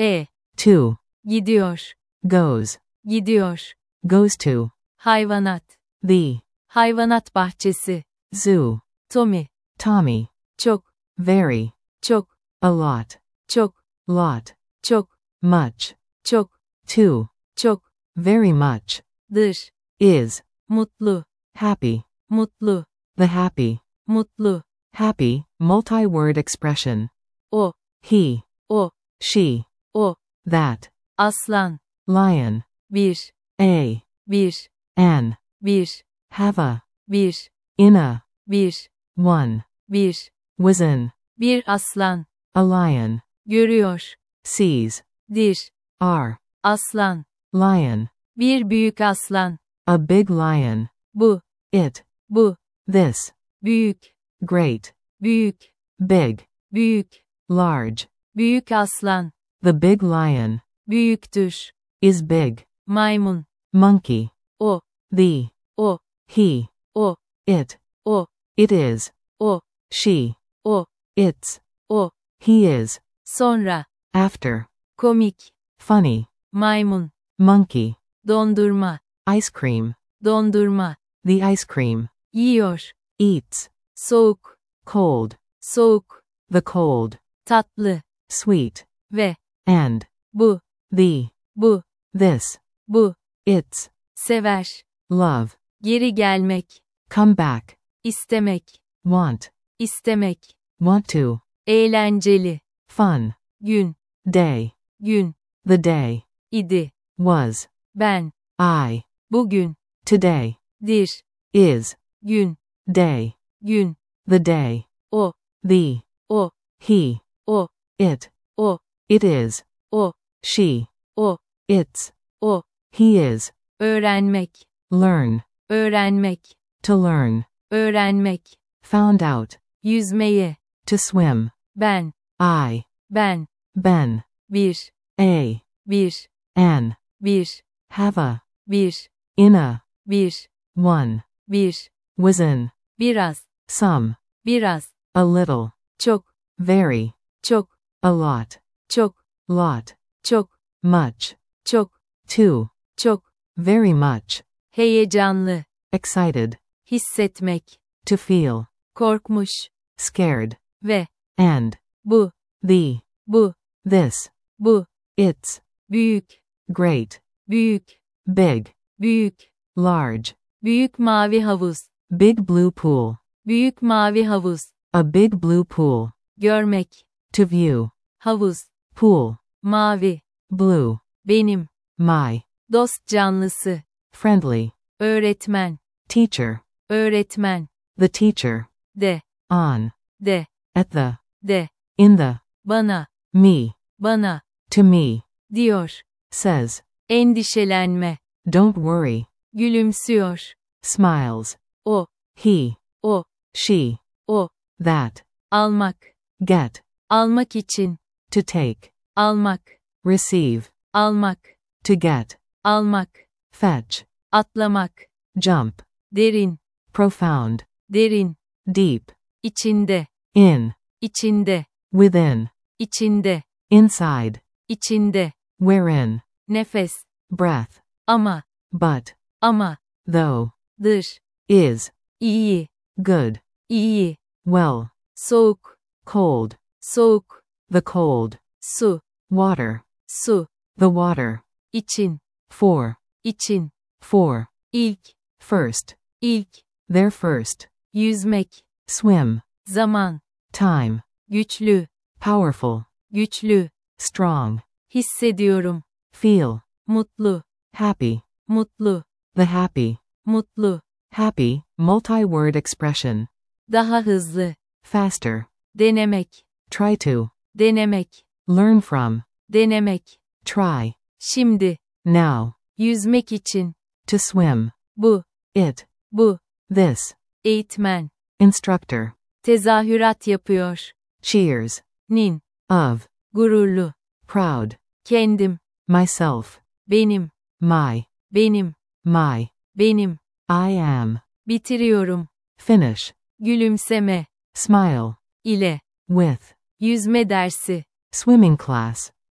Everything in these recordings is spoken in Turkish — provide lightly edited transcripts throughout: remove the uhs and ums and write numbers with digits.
To. Gidiyor. Goes. Gidiyor. Goes to. Hayvanat. The. Hayvanat bahçesi. Zoo. Tommy. Tommy. Çok. Very. Çok. A lot. Çok. Lot. Çok. Much. Çok. To. Çok. Very much. Dır. Is. Mutlu. Happy. Mutlu. The happy. Mutlu. Happy, multi-word expression. O. He. O. She. O. That. Aslan. Lion. Bir. A. Bir. An. Bir. Have a. Bir. In a. Bir. One. Bir. Was in. Bir aslan. A lion. Görüyor. Sees. Dir. Are. Aslan. Lion. Bir büyük aslan. A big lion. Bu. It. Bu. This. Büyük. Great. Büyük. Big. Büyük. Large. Büyük aslan. The big lion. Büyüktür. Is big. Maymun. Monkey. O. The. O. He. O. It. O. It is. O. She. O. It's. O. He is. Sonra. After. Komik. Funny. Maymun. Monkey. Dondurma. Ice cream. Dondurma. The ice cream. Yiyor. Eats. Soğuk. Cold. Soğuk. The cold. Tatlı. Sweet. Ve. And. Bu. The. Bu. This. Bu. It's. Sever. Love. Geri gelmek. Come back. İstemek. Want. İstemek. Want to. Eğlenceli. Fun. Gün. Day. Gün. The day. İdi. Was. Ben. I. Bugün. Today. Dir. Is. Gün. Day. Gün. The day. O. The. O. He. O. It. O. It is. O. She. O. It's. O. He is. Öğrenmek. Learn. Öğrenmek. To learn. Öğrenmek. Found out. Yüzmeyi. To swim. Ben. I. Ben. Ben. Bir. A. Bir. An. Bir. Have a. Bir. In a. Bir. One. Bir. Was in. Biraz. Some. Biraz. A little. Çok. Very. Çok. A lot. Çok. Lot. Çok. Much. Çok. Too. Çok. Very much. Heyecanlı. Excited. Hissetmek. To feel. Korkmuş. Scared. Ve. And. Bu. The. Bu. This. Bu. It's. Büyük. Great. Büyük. Big. Büyük. Large. Büyük mavi havuz. Big blue pool. Büyük mavi havuz. A big blue pool. Görmek. To view. Havuz. Pool. Mavi. Blue. Benim. My. Dost canlısı. Friendly. Öğretmen. Teacher. Öğretmen. The teacher. De. On. De. At the. De. In the. Bana. Me. Bana. To me. Diyor. Says. Endişelenme. Don't worry. Gülümsüyor. Smiles. O. He. O. She. O. That. Almak. Get. Almak için. To take. Almak. Receive. Almak. To get. Almak. Fetch. Atlamak. Jump. Derin. Profound. Derin. Deep. İçinde. In. İçinde. Within. İçinde. Inside. İçinde. Wherein. Nefes. Breath. Ama. But. Ama. Though. Dır. Is. İyi. Good. İyi. Well. Soğuk. Cold. Soğuk. The cold. Su. Water. Su. The water. İçin. For. İçin. For. İlk. First. İlk. Their first. Yüzmek. Swim. Zaman. Time. Güçlü. Powerful. Güçlü. Strong. Hissediyorum. Feel. Mutlu. Happy. Mutlu. The happy. Mutlu. Happy, multi-word expression. Daha hızlı. Faster. Denemek. Try to. Denemek. Learn from. Denemek. Try. Şimdi. Now. Yüzmek için. To swim. Bu. It. Bu. This. Eğitmen. Instructor. Tezahürat yapıyor. Cheers. Nin. Of. Gururlu. Proud. Kendim. Myself. Benim. My. Benim. My. Benim. I am. Bitiriyorum. Finish. Gülümseme. Smile. İle. With. Yüzme dersi. Swimming class.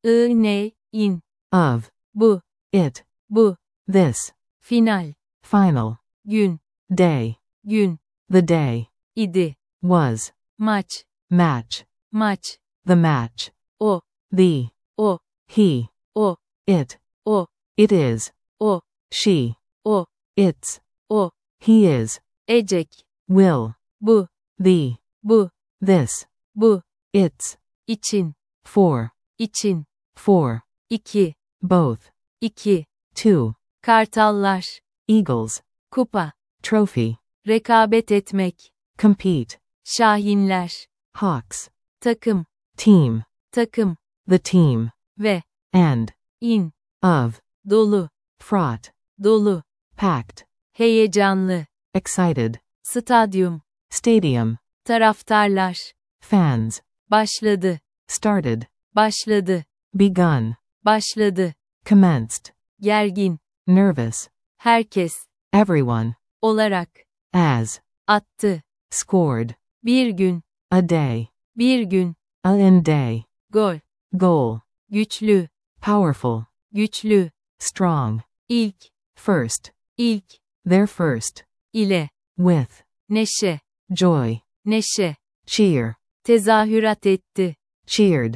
in, of, bu, it, bu, this, final, final, gün, day, gün, the day, idi, was, maç, match, maç, the match, o, the, o, he, o, it, o, it is, o, she, o, it's, o, he is, ecek, will, bu, the, bu, this, bu, its, için, for, için, for, iki, both, iki, two, kartallar, eagles, kupa, trophy, rekabet etmek, compete, şahinler, hawks, takım, team, takım, the team, ve, and, in, of, dolu, fraught, dolu, packed, heyecanlı, excited, stadyum, stadium, taraftarlar, fans, başladı, started, başladı, begun, başladı, commenced, gergin, nervous, herkes, everyone, olarak, as, attı, scored, bir gün, a day, bir gün, a in day, gol, goal, güçlü, powerful, güçlü, strong, ilk, first, ilk, their first, ile, with, neşe, joy, neşe, cheer, tezahürat etti, cheered,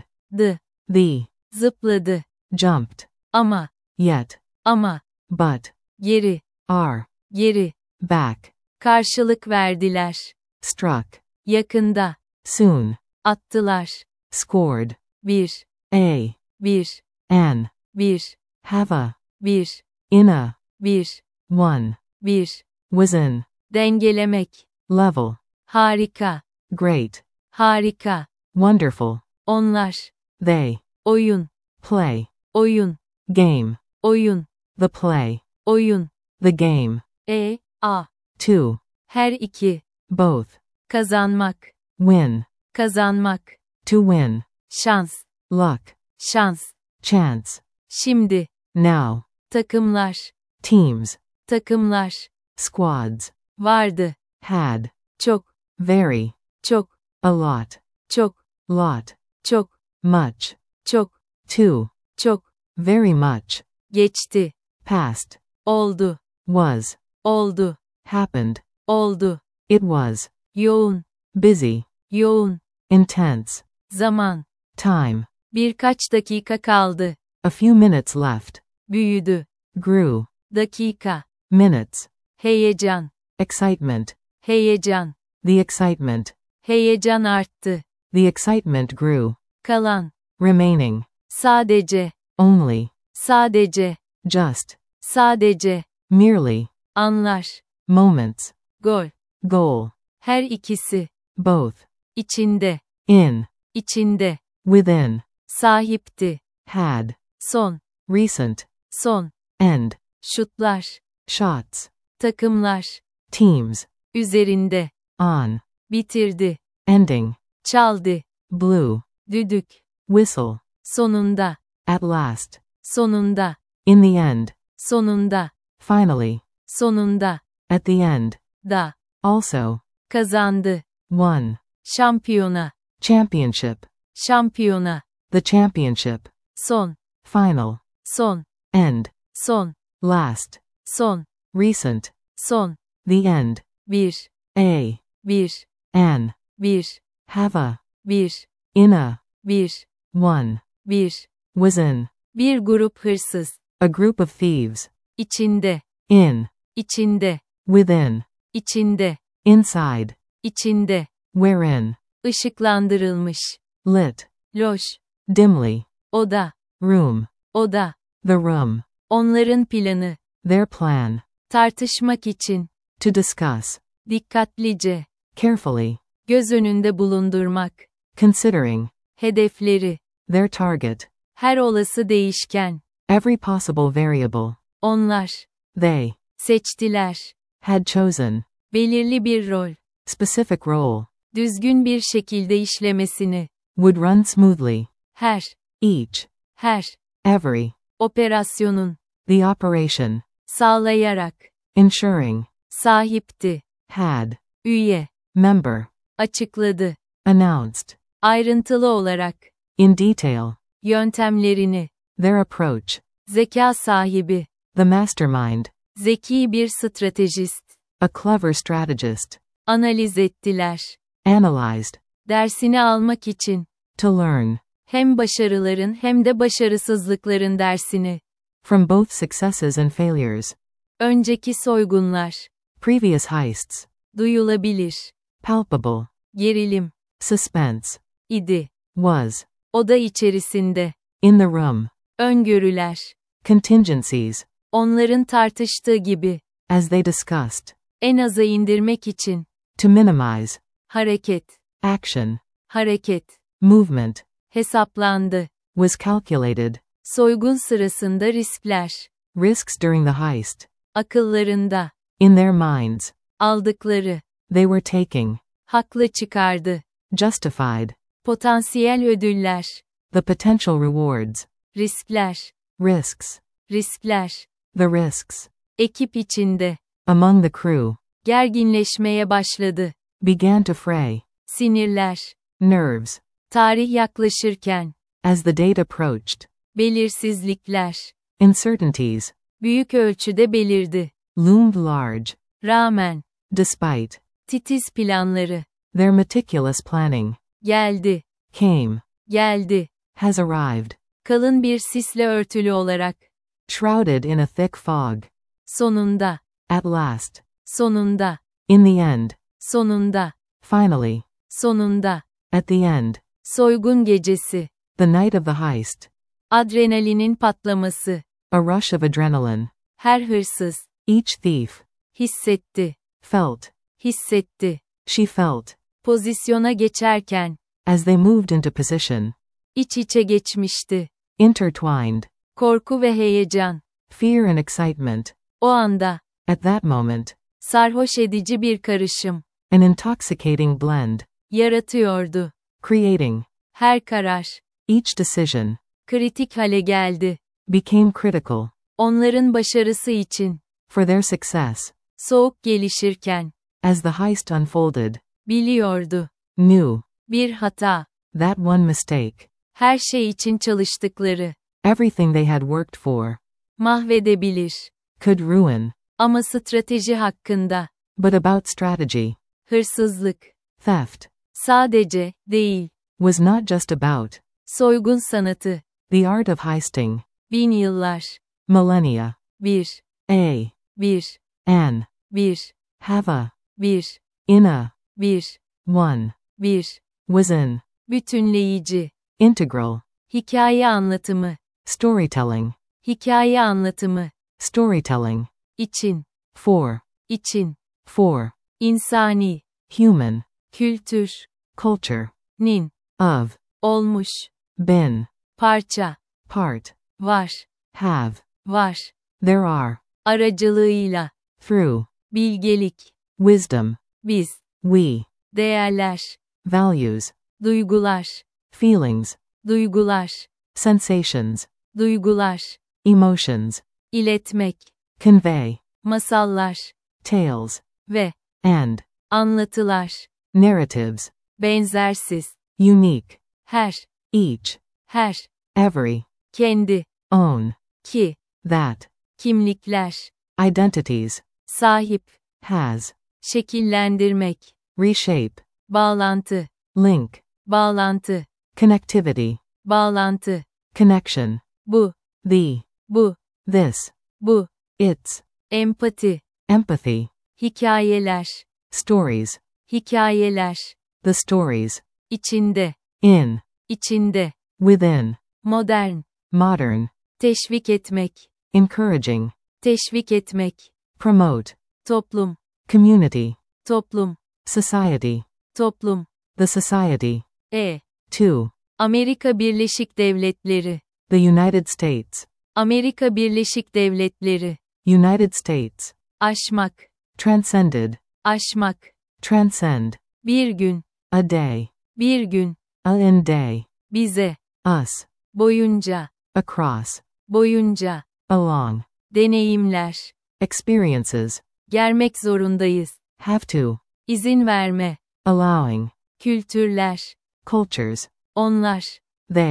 the, zıpladı, jumped, ama, yet, ama, but, geri, are, geri, back, karşılık verdiler, struck, yakında, soon, attılar, scored, bir, a, bir, an, bir, have a, bir, in a, bir, one, bir, was in, dengelemek, level, harika, great, harika, wonderful, onlar, they, oyun, play, oyun, game, oyun, the play, oyun, the game, a, two, her iki, both, kazanmak, win, kazanmak, to win, şans, luck, şans, chance, şimdi, now, takımlar, teams, takımlar, squads, vardı, had, çok, very, çok, a lot, çok, lot, çok, much, çok, too, çok, very much, geçti, past, oldu, was, oldu, happened, oldu, it was, yoğun, busy, yoğun, intense, zaman, time, birkaç dakika kaldı, a few minutes left, büyüdü, grew, dakika, minutes, heyecan, excitement, heyecan, the excitement, heyecan arttı, the excitement grew, kalan, remaining, sadece, only, sadece, just, sadece, merely, anlar, moments, gol, goal, her ikisi, both, içinde, in, içinde, within, sahipti, had, son, recent, son, end, şutlar, shots, takımlar, teams, üzerinde, on, bitirdi, ending, çaldı, blew, düdük, whistle, sonunda, at last, sonunda, in the end, sonunda, finally, sonunda, at the end, da, also, kazandı, won, şampiyona, championship, şampiyona, the championship, son, final, son, end, son, last, son, recent, son, the end, bir, a, bir, an, bir, have a, bir, in a, bir, one, bir, was in, bir grup hırsız, a group of thieves, içinde, in, içinde, within, içinde, inside, içinde, wherein, ışıklandırılmış, lit, loş, dimly, oda, room, oda, the room, onların planı, their plan, tartışmak için, to discuss, dikkatlice, carefully, göz önünde bulundurmak, considering, hedefleri, their target, her olası değişken, every possible variable, onlar, they, seçtiler, had chosen, belirli bir rol, specific role, düzgün bir şekilde işlemesini, would run smoothly, her, every, operasyonun, the operation, sağlayarak, ensuring, sahipti, had, üye, member, açıkladı, announced, ayrıntılı olarak, in detail, Yöntemlerini. their approach, Zeka sahibi. the mastermind, Zeki bir stratejist. a clever strategist, Analiz ettiler. analyzed, Dersini almak için. to learn, Hem başarıların hem de başarısızlıkların dersini. from both successes and failures. Önceki soygunlar. Previous heists, Duyulabilir. palpable, Gerilim. suspense, idi. was, Oda içerisinde. in the room, Öngörüler. contingencies, Onların tartıştığı gibi. as they discussed, En aza indirmek için. to minimize, Hareket. action, Hareket. movement, Hesaplandı. was calculated, Soygun sırasında riskler. risks during the heist, Akıllarında. in their minds, Aldıkları. they were taking, Haklı çıkardı. justified, Potansiyel ödüller. the potential rewards, Riskler. risks, Riskler. the risks, Ekip içinde. among the crew, Gerginleşmeye başladı. began to fray, Sinirler. nerves, Tarih yaklaşırken. as the date approached, Belirsizlikler. uncertainties, Büyük ölçüde belirdi. loomed large, Rağmen. despite, Titiz planları. their meticulous planning, Geldi. came, Geldi. has arrived, Kalın bir sisle örtülü olarak. shrouded in a thick fog, Sonunda. at last, Sonunda. in the end, Sonunda. finally, Sonunda. at the end, Soygun gecesi. the night of the heist, Adrenalinin patlaması. a rush of adrenaline, Her hırsız. each thief, Hissetti. felt, Hissetti. she felt, Pozisyona geçerken. as they moved into position, İç içe geçmişti. intertwined, Korku ve heyecan. fear and excitement, O anda. at that moment, Sarhoş edici bir karışım. an intoxicating blend, Yaratıyordu. creating, Her karar. each decision, Kritik hale geldi. became critical, Onların başarısı için. for their success, Soğuk gelişirken. as the heist unfolded, Biliyordu. knew, Bir hata. that one mistake, Her şey için çalıştıkları. everything they had worked for, Mahvedebilir. could ruin, Ama strateji hakkında. but about strategy, Hırsızlık. theft, Sadece, değil. was not just about, Soygun sanatı. the art of heisting, 1000 yıllar. millennia, Bir. a, Bir. an, Bir. have a, Bir. in a, Bir. one, Bir. was in, Bütünleyici. integral, Hikaye anlatımı. storytelling, Hikaye anlatımı. storytelling, İçin. for, İçin. for, İnsani. human, Kültür. culture, Nin. of, Olmuş. been, Parça. part, Var. have, Var. there are, Aracılığıyla. through, Bilgelik. wisdom, Biz. we, Değerler. values, Duygular. feelings, Duygular. sensations, Duygular. emotions, İletmek. convey, Masallar. tales, Ve. and, Anlatılar. narratives, Benzersiz. unique, Her. each, Her. every, Kendi. own, Ki. that, Kimlikler. identities, Sahip. has, Şekillendirmek. reshape, Bağlantı. link, Bağlantı. connectivity, Bağlantı. connection, Bu. the, Bu. this, Bu. its, Empati. empathy, Hikayeler. stories, Hikayeler. the stories, İçinde. in, İçinde. within, Modern. modern, Teşvik etmek. encouraging, Teşvik etmek. promote, Toplum. community, Toplum. society, Toplum. the society, E. 2, Amerika Birleşik Devletleri. the United States, Amerika Birleşik Devletleri. United States, Aşmak. transcended, Aşmak. transcend, Bir gün. a day, Bir gün. a in day, Bize. us, Boyunca. across, Boyunca. along, Deneyimler. experiences, Germek zorundayız. have to, İzin verme. allowing, Kültürler. cultures, Onlar. they,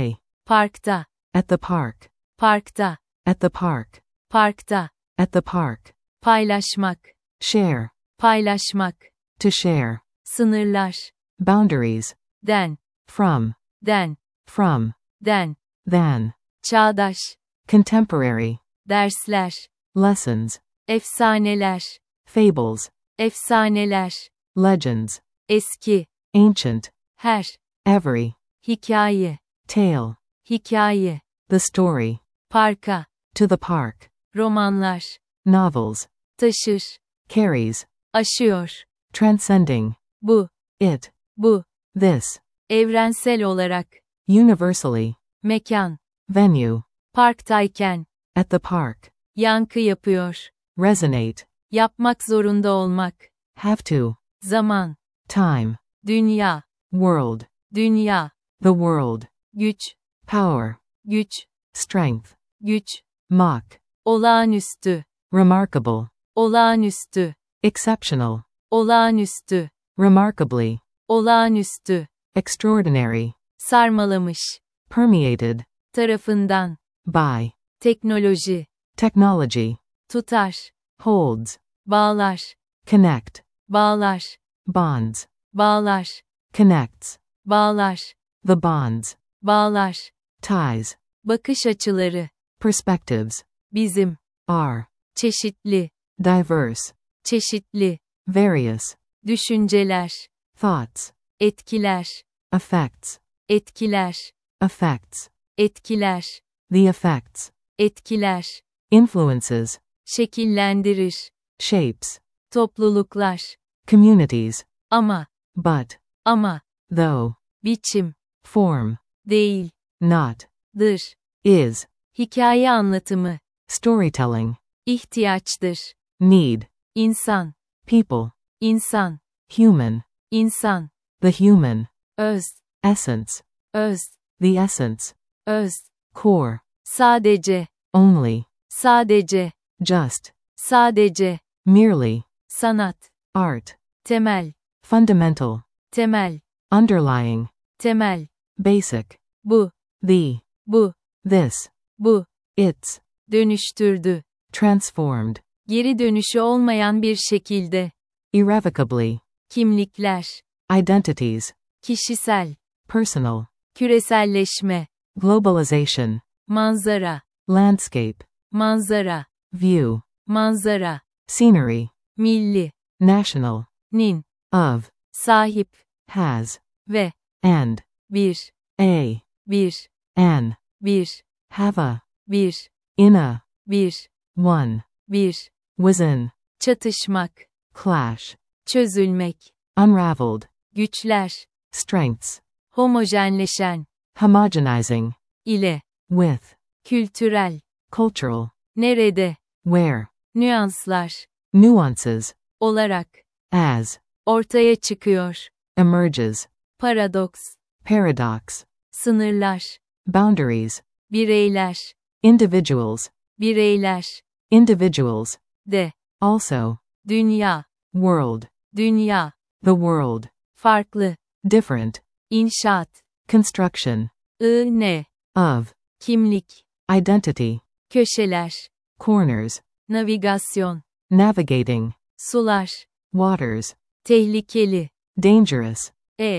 Parkta, At the park. parkta, At the park. parkta. At the park. Paylaşmak, Share. paylaşmak. To share. Sınırlar. Boundaries. Den, From. den, From. den. Than. Çağdaş. Contemporary. Dersler. Lessons. Efsaneler. Fables. Efsaneler. Legends. Eski. Ancient. Her. Every. Hikaye. Tale. Hikaye. The story. Parka. To the park. Romanlar. Novels. Taşır. Carries. Aşıyor. Transcending. Bu. It. Bu. This. Evrensel olarak. Universally. Mekan. Venue. Parktayken. At the park. Yankı yapıyor. Resonate. Yapmak zorunda olmak. Have to. Zaman. Time. Dünya. World. Dünya. The world. Güç. Power. Güç. Strength. Güç. Mock. Olağanüstü. Remarkable. Olağanüstü. Exceptional. Olağanüstü. Remarkably. Olağanüstü. Extraordinary. Sarmalamış. Permeated. Tarafından. By. Teknoloji. Technology. Tutar. Holds. Bağlar. Connect. Bağlar. Bonds. Bağlar. Connects. Bağlar. The bonds. Bağlar. Ties. Bakış açıları. Perspectives. Bizim. Are. Çeşitli. Diverse. Çeşitli. Various. Düşünceler. Thoughts. Etkiler. Effects. Etkiler. Effects. Etkiler. The effects. Etkiler. Influences. Şekillendirir. Shapes. Topluluklar. Communities. Ama. But. Ama. Though. Biçim. Form. Değil. Not. Dır. Is. Hikaye anlatımı. Storytelling. İhtiyaçtır. Need. İnsan. People. İnsan. Human. İnsan. The human. Öz. Essence. Öz. The essence. Öz. Core. Sadece. Only. Sadece. Just. Sadece. Merely. Sanat. Art. Temel. Fundamental. Temel. Underlying. Temel. Basic. Bu. The. Bu. This. Bu. Its. Dönüştürdü. Transformed. Geri dönüşü olmayan bir şekilde. Irrevocably. Kimlikler. Identities. Kişisel. Personal. Küreselleşme. Globalization. Manzara. Landscape. Manzara. View. Manzara. Scenery. Milli. National. Nin. Of. Sahip. Has. Ve. And. Bir. A. Bir. An. Bir. Have a. Bir. In a. Bir. One. Bir. Was in. Çatışmak. Clash. Çözülmek. Unraveled. Güçler. Strengths. Homojenleşen. Homogenizing. İle. With. Kültürel. Cultural. Nerede. Where. Nüanslar. Nuances. Olarak. As. Ortaya çıkıyor. Emerges. Paradoks. Paradox. Sınırlar. Boundaries. Bireyler. Individuals. Bireyler. Individuals. De. Also. Dünya. World. Dünya. The world. Farklı. Different. İnşaat. Construction. Ne. Of. Kimlik. Identity. Köşeler. Corners. Navigasyon. Navigating. Sular. Waters. Tehlikeli. Dangerous.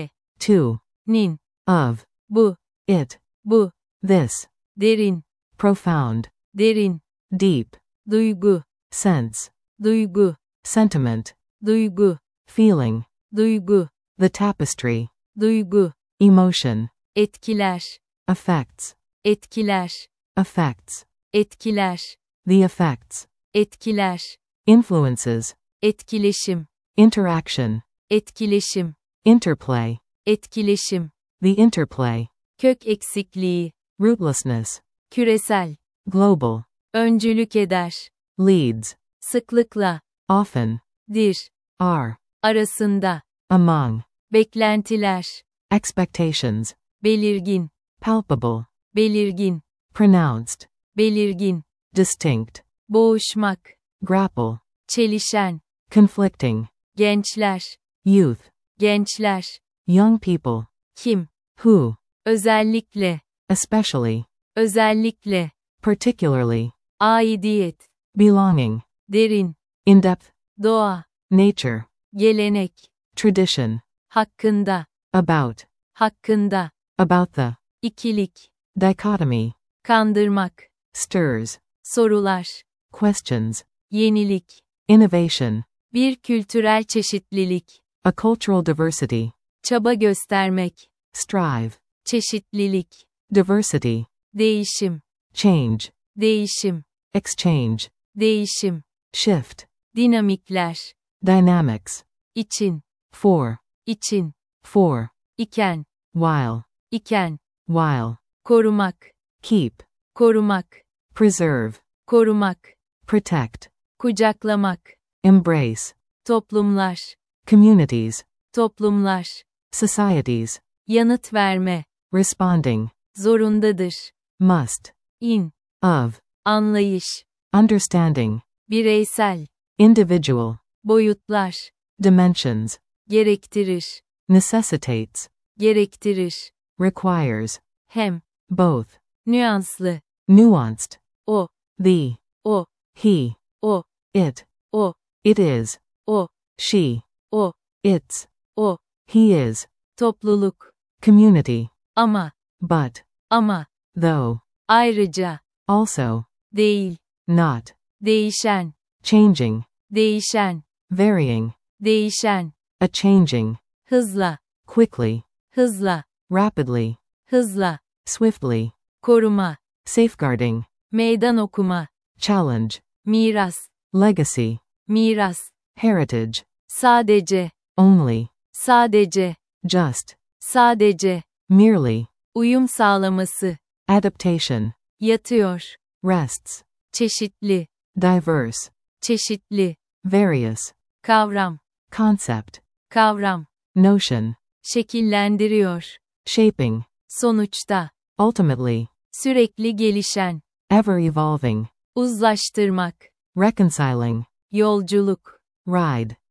To. Nin. Of. Bu. It. Bu. This. Derin. Profound. Derin. Deep. Duygu. Sense. Duygu. Sentiment. Duygu. Feeling. Duygu. The tapestry. Duygu. Emotion. Etkiler. Effects. Etkiler. Effects. Etkiler. The effects. Etkiler. Influences. Etkileşim. Interaction. Etkileşim. Interplay. Etkileşim. The interplay. Kök eksikliği. Rootlessness. Küresel. Global. Öncülük eder. Leads. Sıklıkla. Often. Dir. Are. Arasında. Among. Beklentiler. Expectations. Belirgin. Palpable. Belirgin. Pronounced. Belirgin. Distinct. Boğuşmak. Grapple. Çelişen. Conflicting. Gençler. Youth. Gençler. Young people. Kim? Who. Özellikle. especially, özellikle, particularly, aidiyet, belonging, derin, in-depth, doğa, nature, gelenek, tradition, hakkında, about the, ikilik, dichotomy, kandırmak, stirs, sorular, questions, yenilik, innovation, bir kültürel çeşitlilik, a cultural diversity, çaba göstermek, strive, çeşitlilik, diversity, değişim, change, değişim, exchange, değişim, shift, dinamikler, dynamics, için, for, için, for, iken, while, korumak, keep, korumak, preserve, korumak, protect, kucaklamak, embrace, toplumlar, communities, toplumlar, societies, yanıt verme, responding, zorundadır, must, in, of, anlayış, understanding, bireysel, individual, boyutlar, dimensions, gerektirir, necessitates, gerektirir, requires, hem, both, nüanslı, nuanced, o, the, o, he, o, it, o, it is, o, she, o, it's, o, he is, topluluk, community, ama, but, though, ayrıca, also, değil, not, değişen, changing, değişen, varying, değişen, a changing, hızla, quickly, hızla, rapidly, hızla, swiftly, koruma, safeguarding, meydan okuma, challenge, miras, legacy, miras, heritage, sadece, only, sadece, just, sadece, merely, uyum sağlaması, adaptation, yatıyor, rests, çeşitli, diverse, çeşitli, various, kavram, concept, kavram, notion, şekillendiriyor, shaping, sonuçta, ultimately, sürekli gelişen, ever evolving, uzlaştırmak, reconciling, yolculuk, ride,